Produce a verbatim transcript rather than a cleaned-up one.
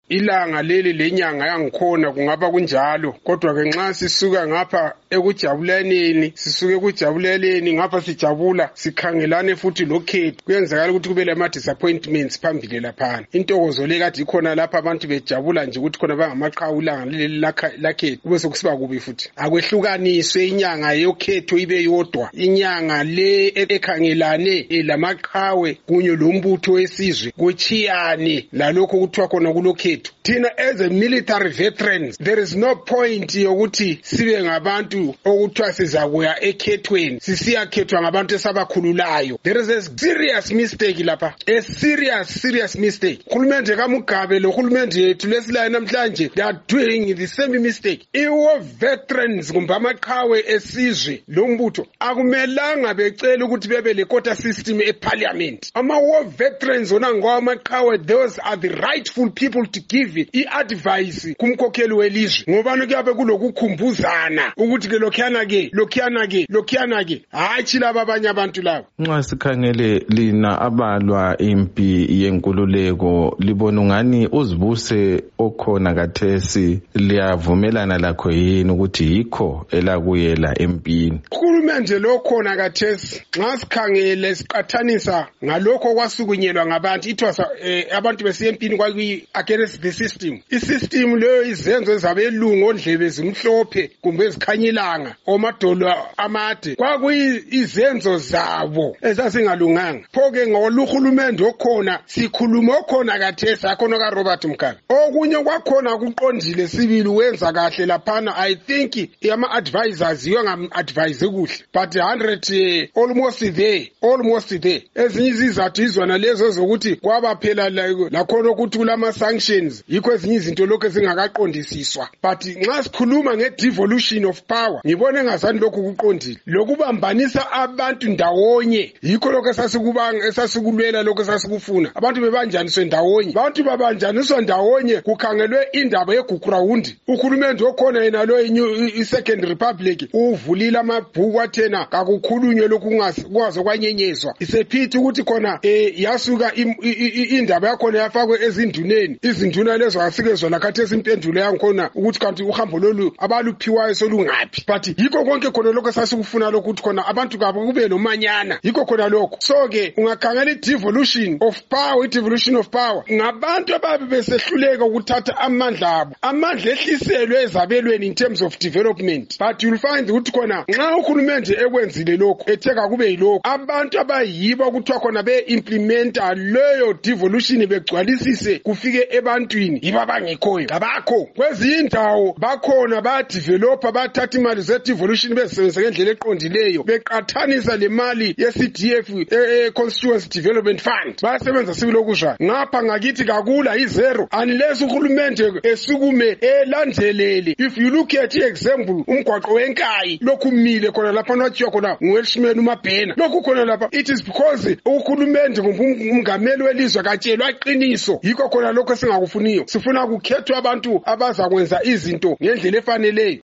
ilanga leli lenyanga yangikhona kungaba kunjalo, kodwa ke nxa sisuka ngapha ekujabulaneni sisuke ekujabuleleni ngapha sijabula sikhangelane futhi lokhethu kuyenzakala ukuthi kube lama disappointments phambili laphana. Intokozo le kade ikhona lapha abantu bejabula nje ukuthi khona bangamaqhawe ilanga leli lakhethu kube sokusiba kubi futhi. Akwehlukaniswe inyanga yokhetho ibe yodwa, inyanga le ekhangelane lamaqhawe kunye lombutho wesizwe kuchiyane lalokho kuthiwa khona kulokhetho. Thina as a military veterans there is no point yokuthi sibe ngabantu okuthiwa sizakuya ekhethweni sisiyakhethwa ngabantu esabakhululayo. There is a serious mistake lapha, a serious serious mistake. Uhulumende kaMugabe lo hulumende yethu lesilayo namhlanje they are doing the same mistake. Iwo veterans kumbe amaqhawe esizwe lombutho akumelanga becela ukuthi bebe le quota system eparliament. Ama war veterans ona ngwamaqhawe, those are the rightful people to give it i-advice kumkhokheli welizwe. Ngobani kuyabe kulokukhumbuzana ukuthi ke lokhiyana ke lokhiyana ke lokhiyana ke hayi laba abanye abantu labo. Nxa sikhangele lina abalwa impi yenkululeko libona ngani uzibuse okhona kathesi liyavumelana lakho yini ukuthi yikho elakuyela empini? Uhulumende lokhona kathesi nxa sikhangele siqathanisa ngalokho kwasukunyelwa ngabantu ithwasa eh, abantu besiyempini kwakuyi against the system. Isystem leyo izenzo zabelungu ondlebe zimhlophe kumbe ezikhanyilanga omadolo amade kwakuyi izenzo zabo ezazingalunganga. Phoke ngoluhulumende okhona sikhuluma okhona kathesi akhona ka Robert Mugabe. Okunye kwakhona kuqondile sibili wenza kahle laphana. I think yama advisors yongam advise kuhle but one hundred uh, almost there almost there. Ezinye izizathu izwana lezo zokuthi kwaba phela lakhona ukuthi kulama sanctions yikho ezinye izinto lokho ezingakaqondisiswa. But nxa sikhuluma nge devolution of power ngibone ngazani lokho kuqondile lokubambanisa abantu ndawonye yikho lokho esasikubanga esasikulwela lokho esasikufuna. Abantu bebanjaniswe ndawonye, abantu babanjaniswa ndawonye kukhangelwe indaba yeGukurawundi. Uhulumende okhona yena lo i Second Republic uvulile amabhuku athena kakukhulunywe lokhu kungaze kwanyenyezwa. Isephithi ukuthi khona eh yasuka indaba yakhona yafakwe ezinduneni. Izinduna lezo asike zona khathesi impendulo yangikhona ukuthi kanti uhambo lolu abaluphiwayo solungaphi. But yikho konke khona lokho sasikufuna lokuthi khona abantu kabo kube nomanyana. Yikho khona lokho. So ke ungakhangela i-devolution of power, i-devolution of power ngabantu ababe besehluleka ukuthatha amandla abo. Amandla ehliselwe ezabelweni in terms of development. But you'll find ukuthi khona nxa uhulumende ekwenzile lokho etheka kube yilokho abantu abayibo ukuthiwa khona be implementa leyo devolution begcwalisise kufike ebantwini yiba bangekhoyo ngabakho kwezindawo bakhona ba developer bathatha imali ze devolution bezisebenzisa ngendlela eqondileyo beqathanisa le mali ye C D F eh Constituency Development Fund basebenza sibilokuzwa ngapha ngakithi kakula izero unless uhulumende esukume elandelele. If you look at example umgwaqo wenkayi lokhu mile khona lapha nothiwa khona nguWelshman uMabhena lokhu khona lapha it is because uhulumende umngameli welizwe katshelwa iqiniso. Yikho khona lokho singakufuniyo, sifuna kukhethwa abantu abazakwenza izinto ngendlela efaneleyo.